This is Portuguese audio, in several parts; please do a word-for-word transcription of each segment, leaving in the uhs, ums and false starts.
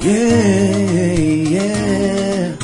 Yeah, yeah.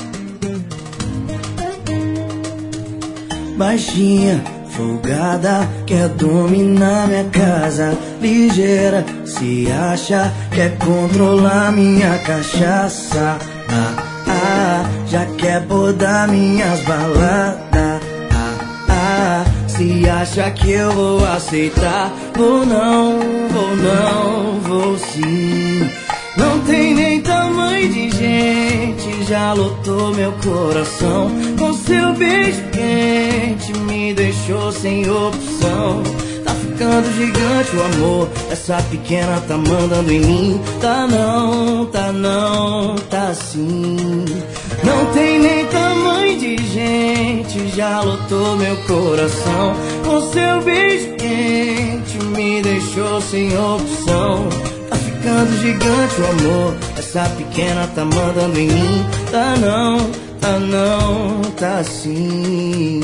Baixinha, folgada, quer dominar minha casa. Ligeira, se acha, quer controlar minha cachaça. Ah, ah, já quer podar minhas baladas. Ah, ah, se acha que eu vou aceitar. Vou não, vou não, vou sim. Não tem nem tamanho de gente, já lotou meu coração. Com seu beijo quente me deixou sem opção. Tá ficando gigante o amor, essa pequena tá mandando em mim. Tá não, tá não, tá sim. Não tem nem tamanho de gente, já lotou meu coração. Com seu beijo quente me deixou sem opção. Tá ficando gigante o amor, essa pequena tá mandando em mim. Tá não, tá não, tá sim.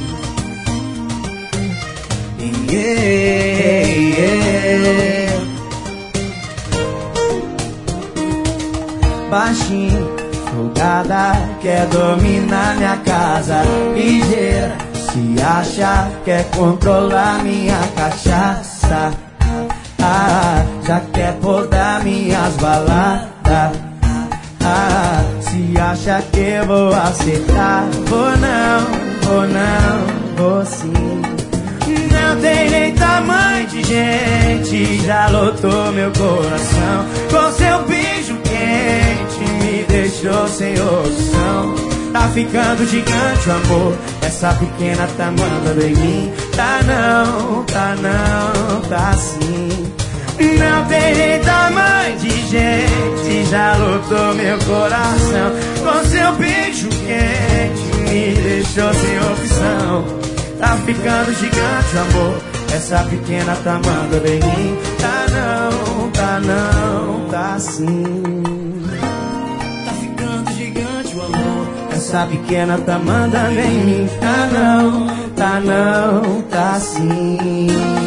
Yeah, yeah. Baixinho, folgada, quer dominar minha casa. Ligeira, se acha, quer controlar minha cachaça. Ah, já quer podar minhas baladas. Ah, se acha que eu vou aceitar. Vou não, vou não, vou sim. Não tem nem tamanho de gente, já lotou meu coração. Com seu beijo quente me deixou sem opção. Tá ficando gigante o amor, essa pequena tá mandando em mim. Tá não, tá não, tá sim. Não tem nem tamanho de gente, já lotou meu coração. Com seu beijo quente me deixou sem opção. Tá ficando gigante o amor, essa pequena tá mandando em mim. Tá não, tá não, tá sim. Tá ficando gigante o amor, essa pequena tá mandando em mim. Tá não, tá não, tá sim.